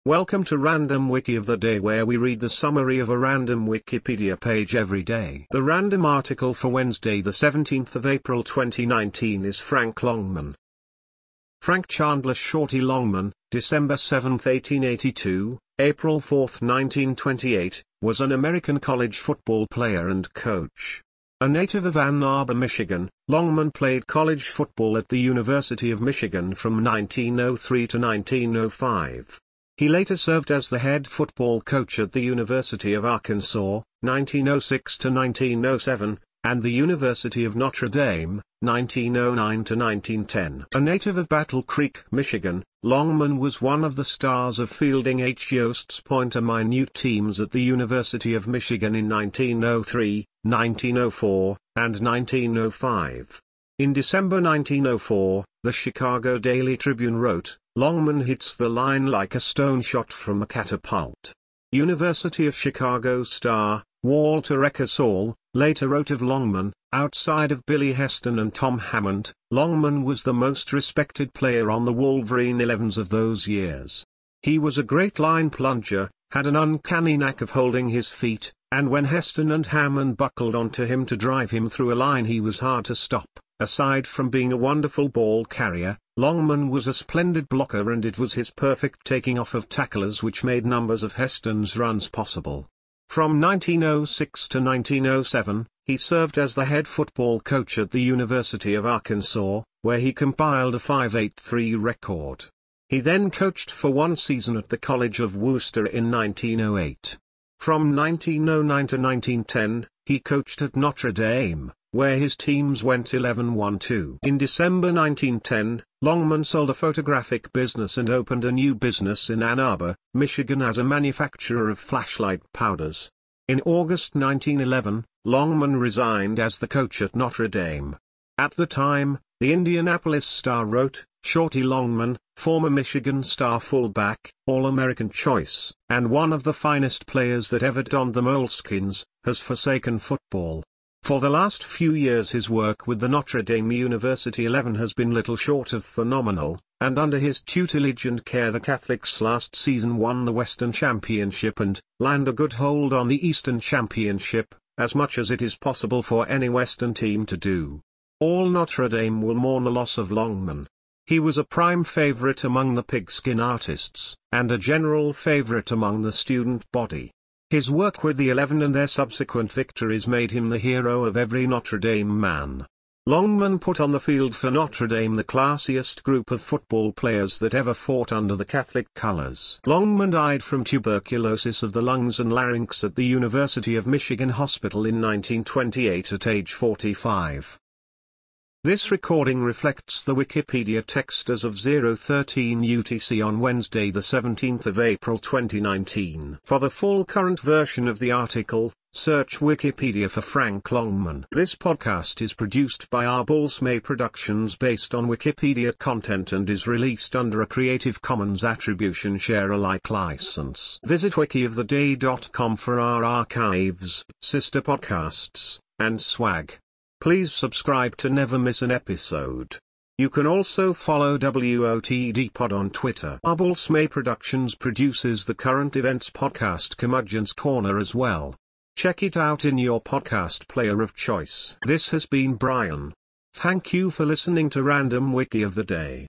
Welcome to Random Wiki of the Day, where we read the summary of a random Wikipedia page every day. The random article for Wednesday the 17th of April 2019 is Frank Longman. Frank Chandler Shorty Longman, December 7, 1882, April 4, 1928, was an American college football player and coach. A native of Ann Arbor, Michigan, Longman played college football at the University of Michigan from 1903 to 1905. He later served as the head football coach at the University of Arkansas, 1906 to 1907, and the University of Notre Dame, 1909 to 1910. A native of Battle Creek, Michigan, Longman was one of the stars of Fielding H. Yost's Pointer Minute teams at the University of Michigan in 1903, 1904, and 1905. In December 1904, the Chicago Daily Tribune wrote, "Longman hits the line like a stone shot from a catapult." University of Chicago star, Walter Eckersall, later wrote of Longman, "Outside of Billy Heston and Tom Hammond, Longman was the most respected player on the Wolverine 11s of those years. He was a great line plunger, had an uncanny knack of holding his feet, and when Heston and Hammond buckled onto him to drive him through a line he was hard to stop. Aside from being a wonderful ball carrier, Longman was a splendid blocker, and it was his perfect taking off of tacklers which made numbers of Heston's runs possible." From 1906 to 1907, he served as the head football coach at the University of Arkansas, where he compiled a 5.83 record. He then coached for one season at the College of Wooster in 1908. From 1909 to 1910, he coached at Notre Dame, where his teams went 11-1-2. In December 1910, Longman sold a photographic business and opened a new business in Ann Arbor, Michigan as a manufacturer of flashlight powders. In August 1911, Longman resigned as the coach at Notre Dame. At the time, the Indianapolis Star wrote, "Shorty Longman, former Michigan star fullback, All-American choice, and one of the finest players that ever donned the moleskins, has forsaken football. For the last few years his work with the Notre Dame University 11 has been little short of phenomenal, and under his tutelage and care the Catholics last season won the Western Championship and land a good hold on the Eastern Championship, as much as it is possible for any Western team to do. All Notre Dame will mourn the loss of Longman. He was a prime favorite among the pigskin artists, and a general favorite among the student body. His work with the 11 and their subsequent victories made him the hero of every Notre Dame man. Longman put on the field for Notre Dame the classiest group of football players that ever fought under the Catholic colors." Longman died from tuberculosis of the lungs and larynx at the University of Michigan Hospital in 1928 at age 45. This recording reflects the Wikipedia text as of 013 UTC on Wednesday the 17th of April 2019. For the full current version of the article, search Wikipedia for Frank Longman. This podcast is produced by Arbulsmay Productions based on Wikipedia content and is released under a Creative Commons Attribution Share Alike license. Visit wikioftheday.com for our archives, sister podcasts, and swag. Please subscribe to never miss an episode. You can also follow WOTD Pod on Twitter. Arbulsmay Productions produces the current events podcast Curmudgeon's Corner as well. Check it out in your podcast player of choice. This has been Brian. Thank you for listening to Random Wiki of the Day.